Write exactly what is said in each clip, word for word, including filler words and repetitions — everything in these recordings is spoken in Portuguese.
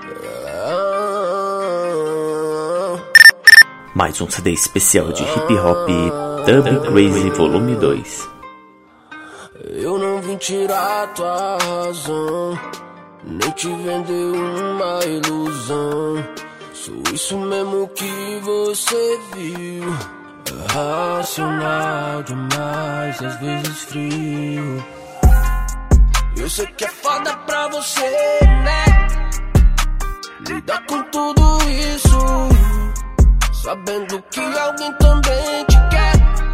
Mais um C D especial de hip hop Dub Crazy Volume dois. Eu não vim tirar tua razão, nem te vender uma ilusão. Sou isso mesmo que você viu. Racional demais, às vezes frio. Eu sei que é foda pra você, né? Lidar com tudo isso, sabendo que alguém também te quer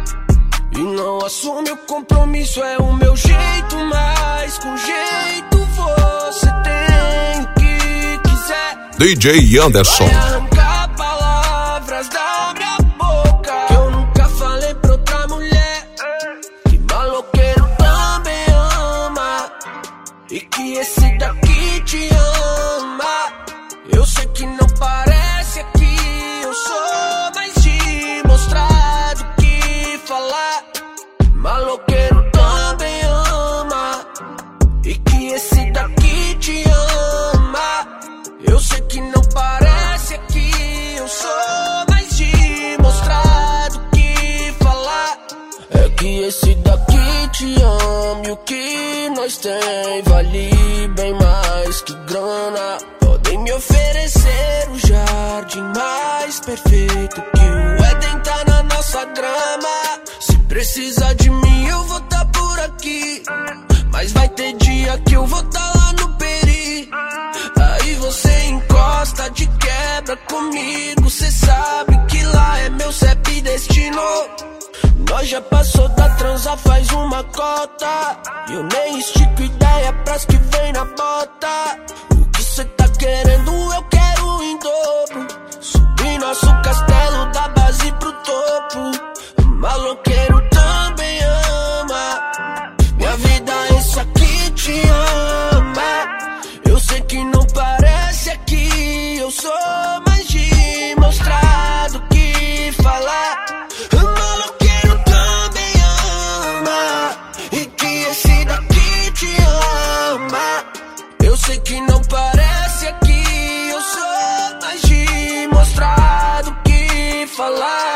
e não assume o compromisso. É o meu jeito, mas com jeito você tem o que quiser. D J Anderson. Vai arrancar palavras da minha boca que eu nunca falei pra outra mulher. Que maloqueiro também ama e que esse daqui te ama. Eu sei que não parece aqui, eu sou mais de mostrar do que falar. Maloqueiro também ama e que esse daqui te ama. Eu sei que não parece aqui, eu sou mais de mostrar do que falar. É que esse daqui te ama e o que nós tem vale bem mais que grana. Podem me oferecer o jardim mais perfeito, que o Éden tá na nossa grama. Se precisar de mim eu vou tá por aqui, mas vai ter dia que eu vou tá lá no peri. Aí você encosta de quebra comigo, cê sabe que lá é meu C E P destino. Nós já passou da transa, faz uma cota, e eu nem estico ideia pras que vem na bota. O que cê tá querendo eu quero em dobro, subir nosso castelo da base pro topo. Maloqueiro também ama, minha vida esse aqui te ama. Eu sei que não parece aqui, eu sou mais de mostrar do que falar. Maloqueiro também ama e que esse daqui te ama. Eu sei que não parece aqui, eu sou mais de mostrar do que falar.